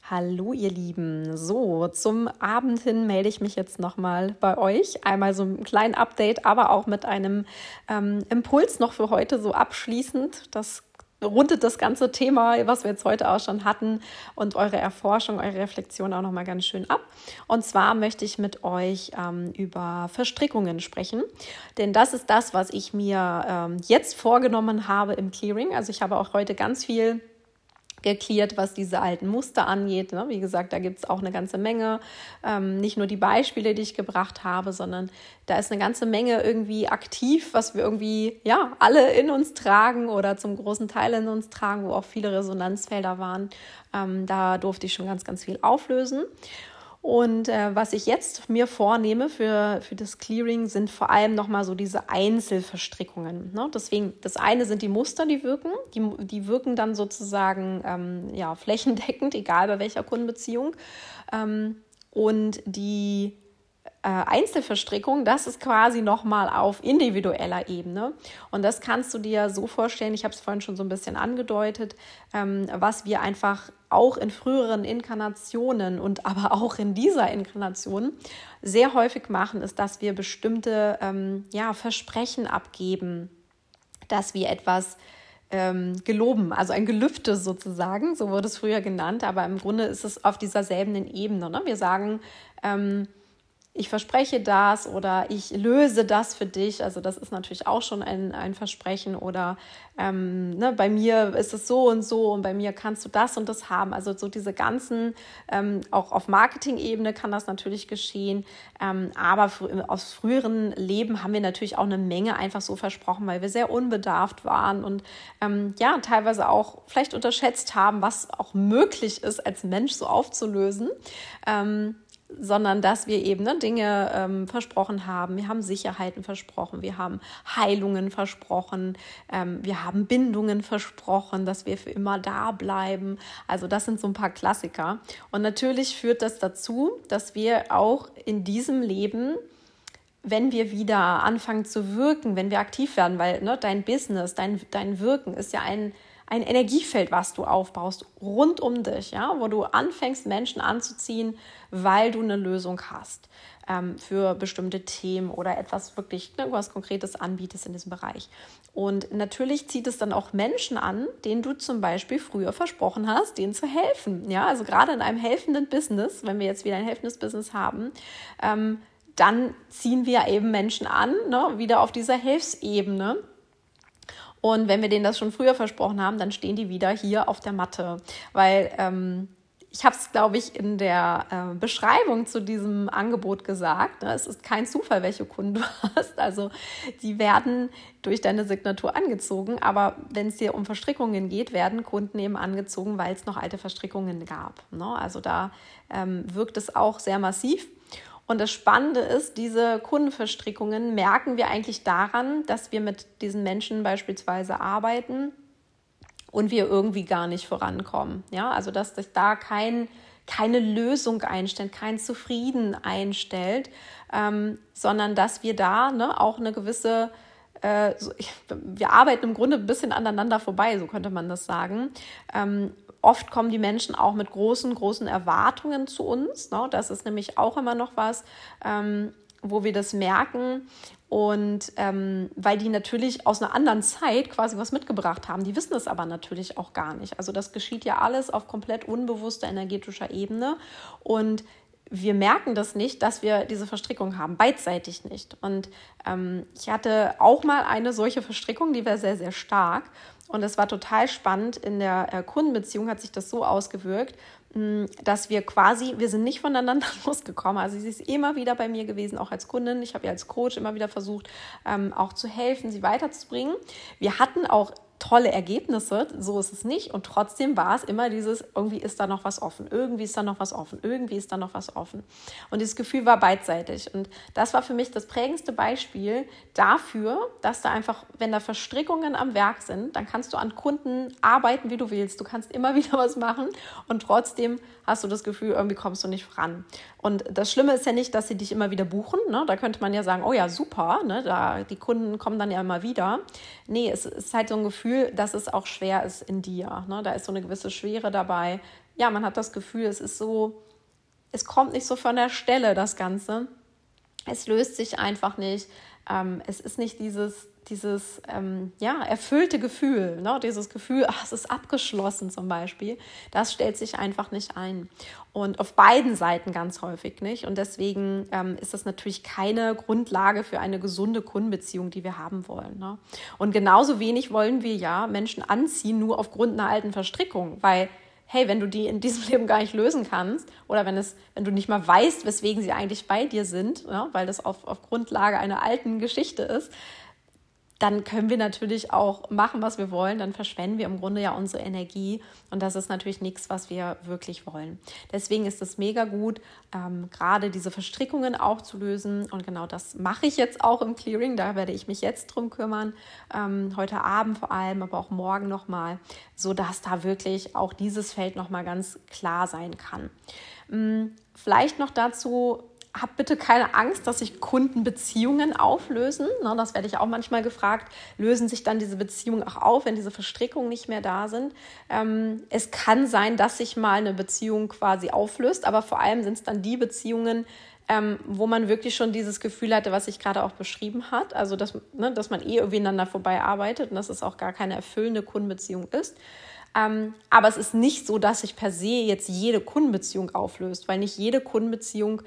Hallo ihr Lieben, so zum Abend hin melde ich mich jetzt nochmal bei euch. Einmal so ein kleines Update, aber auch mit einem Impuls noch für heute so abschließend. Das rundet das ganze Thema, was wir jetzt heute auch schon hatten und eure Erforschung, eure Reflexion auch nochmal ganz schön ab. Und zwar möchte ich mit euch über Verstrickungen sprechen, denn das ist das, was ich mir jetzt vorgenommen habe im Clearing. Also ich habe auch heute ganz viel geklärt, was diese alten Muster angeht. Wie gesagt, da gibt es auch eine ganze Menge, nicht nur die Beispiele, die ich gebracht habe, sondern da ist eine ganze Menge irgendwie aktiv, was wir irgendwie alle in uns tragen oder zum großen Teil in uns tragen, wo auch viele Resonanzfelder waren. Da durfte ich schon ganz, ganz viel auflösen. Und was ich jetzt mir vornehme für das Clearing, sind vor allem nochmal so diese Einzelverstrickungen. Ne? Deswegen, das eine sind die Muster, die wirken. Die wirken dann sozusagen flächendeckend, egal bei welcher Kundenbeziehung. Und die Einzelverstrickung, das ist quasi nochmal auf individueller Ebene. Und das kannst du dir so vorstellen, ich habe es vorhin schon so ein bisschen angedeutet, was wir einfach auch in früheren Inkarnationen und aber auch in dieser Inkarnation sehr häufig machen, ist, dass wir bestimmte Versprechen abgeben, dass wir etwas geloben, also ein Gelübde sozusagen, so wurde es früher genannt, aber im Grunde ist es auf dieser selben Ebene. Ne? Wir sagen, ich verspreche das oder ich löse das für dich. Also das ist natürlich auch schon ein Versprechen. Oder bei mir ist es so und bei mir kannst du das und das haben. Also so diese ganzen, auch auf Marketing-Ebene kann das natürlich geschehen. Aber aus früheren Leben haben wir natürlich auch eine Menge einfach so versprochen, weil wir sehr unbedarft waren und teilweise auch vielleicht unterschätzt haben, was auch möglich ist, als Mensch so aufzulösen. Sondern dass wir eben Dinge versprochen haben. Wir haben Sicherheiten versprochen, wir haben Heilungen versprochen, wir haben Bindungen versprochen, dass wir für immer da bleiben. Also das sind so ein paar Klassiker. Und natürlich führt das dazu, dass wir auch in diesem Leben, wenn wir wieder anfangen zu wirken, wenn wir aktiv werden, weil dein Business, dein Wirken ist ja ein Energiefeld, was du aufbaust, rund um dich, wo du anfängst, Menschen anzuziehen, weil du eine Lösung hast für bestimmte Themen oder etwas wirklich, was Konkretes anbietest in diesem Bereich. Und natürlich zieht es dann auch Menschen an, denen du zum Beispiel früher versprochen hast, denen zu helfen. Ja, also gerade in einem helfenden Business, wenn wir jetzt wieder ein helfendes Business haben, dann ziehen wir eben Menschen an, wieder auf dieser Hilfsebene. Und wenn wir denen das schon früher versprochen haben, dann stehen die wieder hier auf der Matte. Weil ich habe es, glaube ich, in der Beschreibung zu diesem Angebot gesagt. Es ist kein Zufall, welche Kunden du hast. Also die werden durch deine Signatur angezogen. Aber wenn es dir um Verstrickungen geht, werden Kunden eben angezogen, weil es noch alte Verstrickungen gab. Also da wirkt es auch sehr massiv. Und das Spannende ist, diese Kundenverstrickungen merken wir eigentlich daran, dass wir mit diesen Menschen beispielsweise arbeiten und wir irgendwie gar nicht vorankommen. Ja, also dass sich da keine Lösung einstellt, kein Zufrieden einstellt, sondern dass wir da auch eine gewisse, wir arbeiten im Grunde ein bisschen aneinander vorbei, so könnte man das sagen. Oft kommen die Menschen auch mit großen Erwartungen zu uns. Das ist nämlich auch immer noch was, wo wir das merken. Und weil die natürlich aus einer anderen Zeit quasi was mitgebracht haben. Die wissen es aber natürlich auch gar nicht. Also das geschieht ja alles auf komplett unbewusster energetischer Ebene. Und wir merken das nicht, dass wir diese Verstrickung haben, beidseitig nicht. Und ich hatte auch mal eine solche Verstrickung, die war sehr, sehr stark. Und es war total spannend. In der Kundenbeziehung hat sich das so ausgewirkt, dass wir sind nicht voneinander losgekommen. Also sie ist immer wieder bei mir gewesen, auch als Kundin. Ich habe ihr als Coach immer wieder versucht, auch zu helfen, sie weiterzubringen. Wir hatten auch tolle Ergebnisse, so ist es nicht. Und trotzdem war es immer dieses, irgendwie ist da noch was offen, irgendwie ist da noch was offen, irgendwie ist da noch was offen. Und dieses Gefühl war beidseitig. Und das war für mich das prägendste Beispiel dafür, dass da einfach, wenn da Verstrickungen am Werk sind, dann kannst du an Kunden arbeiten, wie du willst. Du kannst immer wieder was machen und trotzdem hast du das Gefühl, irgendwie kommst du nicht voran. Und das Schlimme ist ja nicht, dass sie dich immer wieder buchen. Da könnte man ja sagen, oh ja, super, die Kunden kommen dann ja immer wieder. Nee, es ist halt so ein Gefühl, dass es auch schwer ist in dir. Da ist so eine gewisse Schwere dabei, ja, man hat das Gefühl, es kommt nicht so von der Stelle, das Ganze. Es löst sich einfach nicht. Es ist nicht dieses erfüllte Gefühl, ne? Dieses Gefühl, es ist abgeschlossen zum Beispiel, das stellt sich einfach nicht ein. Und auf beiden Seiten ganz häufig nicht. Und deswegen ist das natürlich keine Grundlage für eine gesunde Kundenbeziehung, die wir haben wollen. Ne? Und genauso wenig wollen wir ja Menschen anziehen, nur aufgrund einer alten Verstrickung, weil hey, wenn du die in diesem Leben gar nicht lösen kannst oder wenn du nicht mal weißt, weswegen sie eigentlich bei dir sind, ja, weil das auf Grundlage einer alten Geschichte ist, dann können wir natürlich auch machen, was wir wollen, dann verschwenden wir im Grunde ja unsere Energie und das ist natürlich nichts, was wir wirklich wollen. Deswegen ist es mega gut, gerade diese Verstrickungen aufzulösen und genau das mache ich jetzt auch im Clearing, da werde ich mich jetzt drum kümmern, heute Abend vor allem, aber auch morgen nochmal, sodass da wirklich auch dieses Feld nochmal ganz klar sein kann. Vielleicht noch dazu, hab bitte keine Angst, dass sich Kundenbeziehungen auflösen. Das werde ich auch manchmal gefragt. Lösen sich dann diese Beziehungen auch auf, wenn diese Verstrickungen nicht mehr da sind? Es kann sein, dass sich mal eine Beziehung quasi auflöst, aber vor allem sind es dann die Beziehungen, wo man wirklich schon dieses Gefühl hatte, was ich gerade auch beschrieben hat. Also, dass man übereinander vorbei arbeitet und dass es auch gar keine erfüllende Kundenbeziehung ist. Aber es ist nicht so, dass sich per se jetzt jede Kundenbeziehung auflöst, weil nicht jede Kundenbeziehung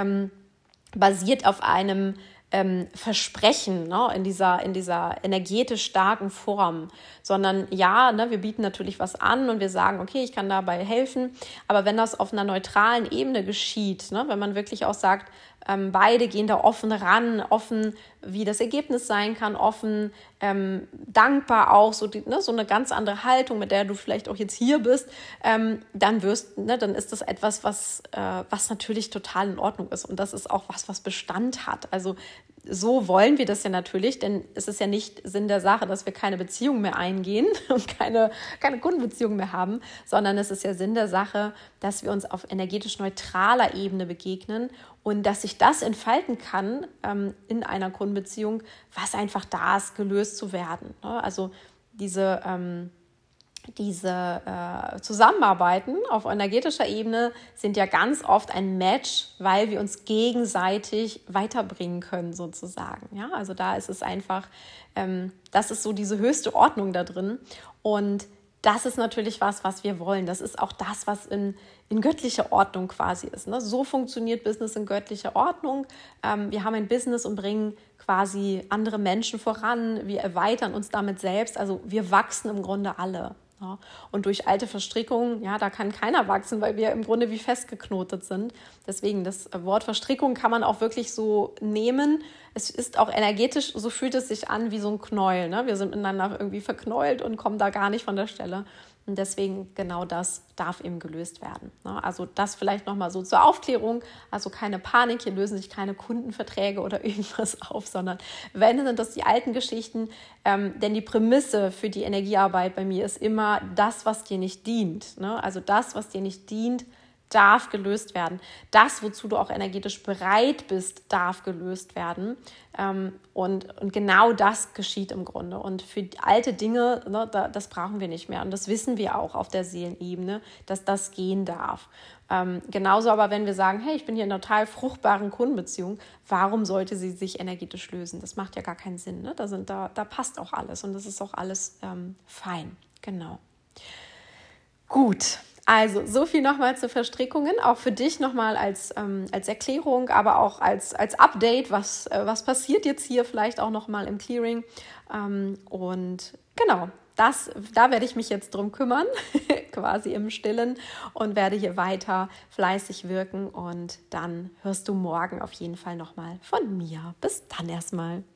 basiert auf einem Versprechen, ne, in dieser energetisch starken Form, sondern ja, ne, wir bieten natürlich was an und wir sagen, okay, ich kann dabei helfen, aber wenn das auf einer neutralen Ebene geschieht, ne, wenn man wirklich auch sagt, beide gehen da offen ran, offen, wie das Ergebnis sein kann, offen, dankbar auch, so eine ganz andere Haltung, mit der du vielleicht auch jetzt hier bist, dann ist das etwas, was natürlich total in Ordnung ist und das ist auch was Bestand hat. Also so wollen wir das ja natürlich, denn es ist ja nicht Sinn der Sache, dass wir keine Beziehung mehr eingehen und keine Kundenbeziehung mehr haben, sondern es ist ja Sinn der Sache, dass wir uns auf energetisch neutraler Ebene begegnen und dass sich das entfalten kann in einer Kundenbeziehung, was einfach da ist, gelöst zu werden. Ne? Also diese Zusammenarbeiten auf energetischer Ebene sind ja ganz oft ein Match, weil wir uns gegenseitig weiterbringen können sozusagen. Ja? Also da ist es einfach, das ist so diese höchste Ordnung da drin und das ist natürlich was wir wollen. Das ist auch das, was in göttlicher Ordnung quasi ist. Ne? So funktioniert Business in göttlicher Ordnung. Wir haben ein Business und bringen quasi andere Menschen voran. Wir erweitern uns damit selbst. Also wir wachsen im Grunde alle. Ja, und durch alte Verstrickungen, ja, da kann keiner wachsen, weil wir im Grunde wie festgeknotet sind. Deswegen, das Wort Verstrickung kann man auch wirklich so nehmen. Es ist auch energetisch, so fühlt es sich an wie so ein Knäuel. Ne? Wir sind miteinander irgendwie verknäult und kommen da gar nicht von der Stelle. Und deswegen genau das darf eben gelöst werden. Ne? Also das vielleicht nochmal so zur Aufklärung. Also keine Panik, hier lösen sich keine Kundenverträge oder irgendwas auf, sondern wenn, sind das die alten Geschichten. Denn die Prämisse für die Energiearbeit bei mir ist immer das, was dir nicht dient. Ne? Also das, was dir nicht dient, darf gelöst werden. Das, wozu du auch energetisch bereit bist, darf gelöst werden. Und genau das geschieht im Grunde. Und für alte Dinge, ne, das brauchen wir nicht mehr. Und das wissen wir auch auf der Seelenebene, dass das gehen darf. Genauso aber, wenn wir sagen, hey, ich bin hier in einer total fruchtbaren Kundenbeziehung, warum sollte sie sich energetisch lösen? Das macht ja gar keinen Sinn. Ne? Da passt auch alles und das ist auch alles fein. Genau. Gut. Also so viel nochmal zu Verstrickungen, auch für dich nochmal als Erklärung, aber auch als Update, was passiert jetzt hier vielleicht auch nochmal im Clearing. Und genau, da werde ich mich jetzt drum kümmern, quasi im Stillen und werde hier weiter fleißig wirken und dann hörst du morgen auf jeden Fall nochmal von mir. Bis dann erstmal.